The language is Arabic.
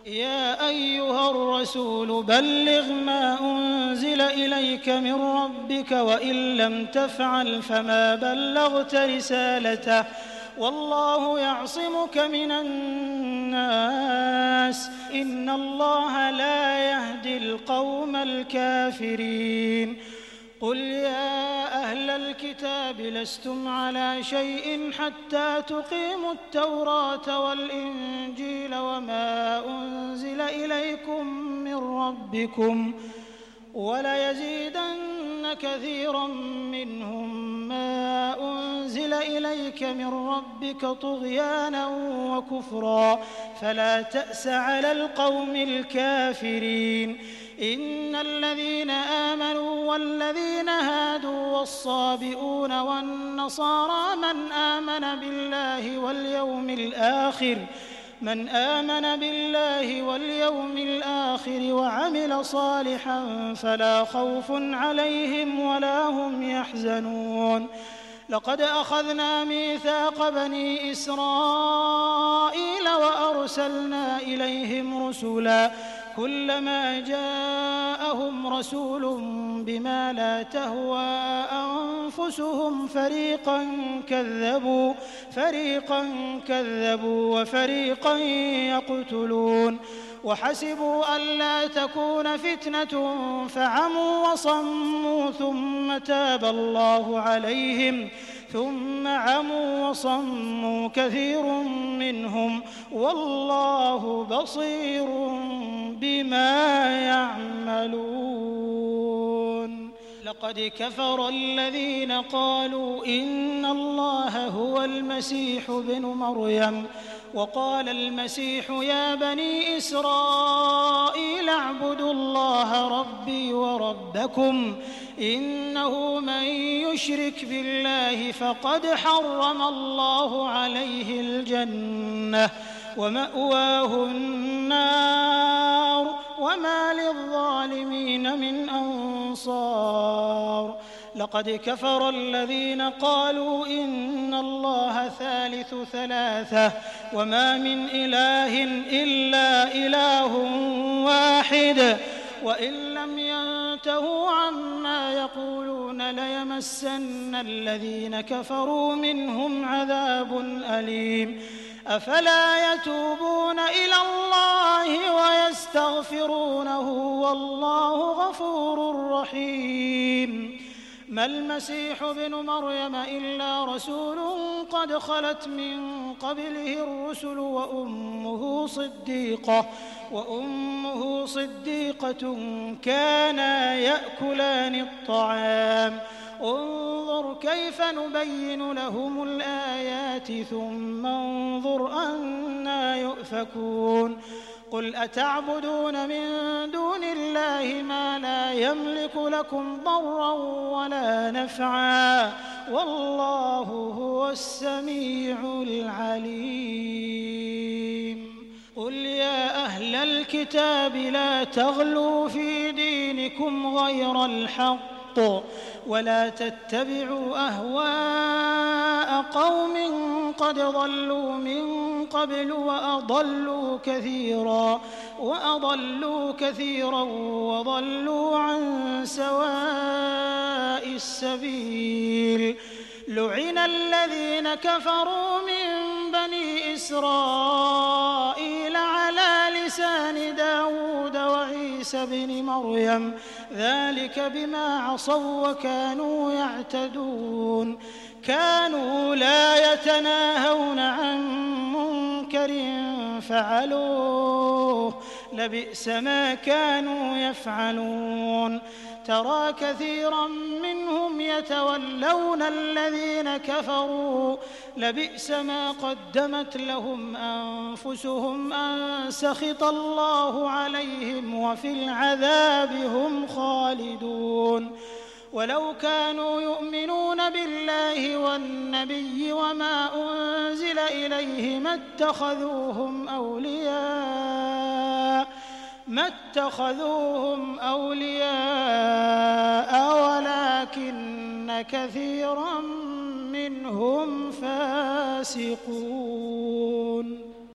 يا أيها الرسول بلغ ما أنزل إليك من ربك وإن لم تفعل فما بلغت رسالته والله يعصمك من الناس إن الله لا يهدي القوم الكافرين قل يا أهل الكتاب لستم على شيء حتى تقيموا التوراة والإنجيل وما أنزل إليكم من ربكم وليزيدن كثيرا منهم ما أنزل إليك من ربك طغيانا وكفرا فلا تأس على القوم الكافرين إن الذين آمنوا والذين هادوا والصابئون والنصارى من آمن بالله واليوم الآخر وعمل صالحا فلا خوف عليهم ولا هم يحزنون لقد أخذنا ميثاق بني إسرائيل وأرسلنا إليهم رسلا كلما جاءهم رسول بما لا تهوى أنفسهم فريقا كذبوا وفريقا يقتلون وحسبوا ألا تكون فتنة فعموا وصموا ثم عموا وصموا كثير منهم والله بصير بما يعملون لقد كفر الذين قالوا إن الله هو المسيح ابن مريم وقال المسيح يا بني إسرائيل اعبدوا الله ربي وربكم إنه من يشرك بالله فقد حرم الله عليه الجنة ومأواه النار وما للظالمين من أنصار لقد كفر الذين قالوا إن الله ثالث ثلاثة وما من إله إلا إله واحد وإن لم ينتهوا عما يقولون ليمسن الذين كفروا منهم عذاب أليم أفلا يتوبون إلى الله ويستغفرونه والله غفور رحيم ما المسيح ابن مريم إلا رسول قد خلت من قبله الرسل وأمه صديقة كانا يأكلان الطعام انظر كيف نبين لهم الآيات ثم انظر أنى يؤفكون قل أتعبدون من دون الله ما لا يملك لكم ضرا ولا نفعا والله هو السميع العليم قل يا أهل الكتاب لا تغلوا في دينكم غير الحق ولا تتبعوا أهواء قوم قد ضلوا من قبل وأضلوا كثيرا وضلوا عن سواء السبيل لعن الذين كفروا من بني إسرائيل على لسان داود وعيسى بن مريم ذلك بما عصوا وكانوا يعتدون كانوا لا يتناهون عن منكر فعلوه لبئس ما كانوا يفعلون ترى كثيرا منهم يتولون الذين كفروا لبئس ما قدمت لهم أنفسهم أن سخط الله عليهم وفي العذاب هم خالدون ولو كانوا يؤمنون بالله والنبي وما أنزل إليه ما اتخذوهم أولياء ولكن كثيرا منهم فاسقون